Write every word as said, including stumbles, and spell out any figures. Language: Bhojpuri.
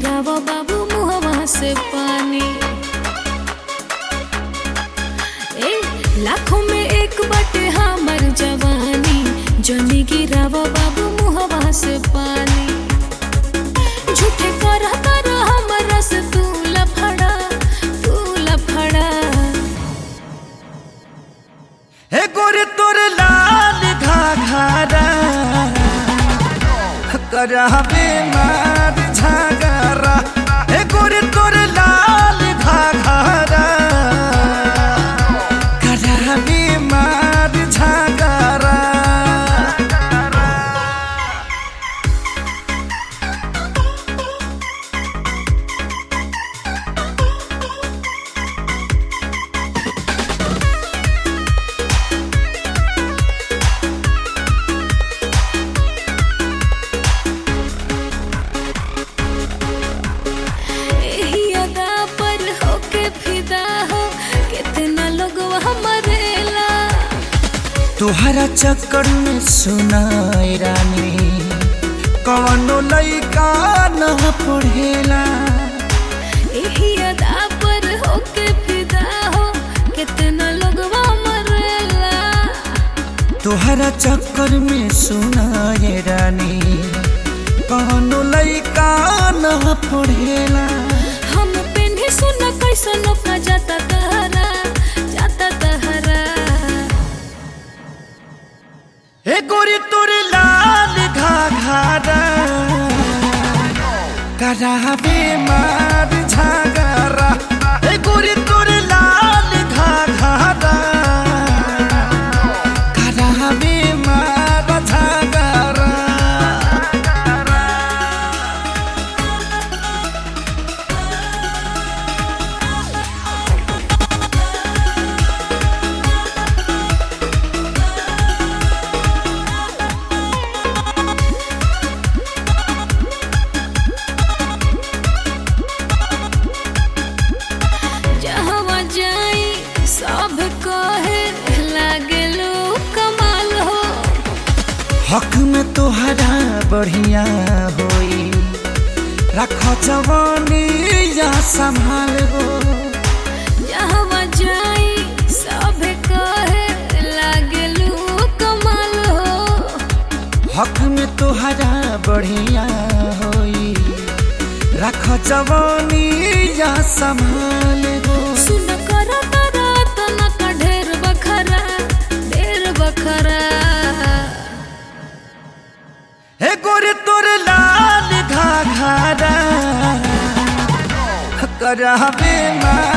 गिरावा बाबू मुहवा से पानी। ए लाखों में एक बटे हमर जवानी, जनी गिरावा बाबू मुहवा से पानी। झूठे कर कर हमरा से तू लफड़ा, तू लफड़ा। हे गोरे तोर लाल घाघरा करावे मार झगड़ा। हे गोरे तोर लाल घाघरा करावे मार झगड़ा। तुहरा चक्कर में सुनाई रानी कौनो लइका न पढ़ेला। एही अदा पर होके फिदा हो कितना लोगवा मरेला। तुहरा चक्कर में सुनाई रानी कौनो लइका न पढ़ेला। हम पेन्ही सुना कैसन का जाता तहरा, जाता तहरा। हे गोरी तोर लाल घाघरा करावे मार झगड़ा। हे गोरी तोर लाल घाघरा करावे मार झगड़ा। सब कहे लागेलो कमाल हो, हक में तोहरा बढ़िया होई रख जवानी या संभाल हो। जहवा जाई सब कहे लागेलो कमाल हो, हक में तोहरा बढ़िया होई रख जवानी या संभाल हो। सुन कर तना ढेर बखरा, ढेर बखरा। हे गोरे तोर लाल घाघरा करावे मार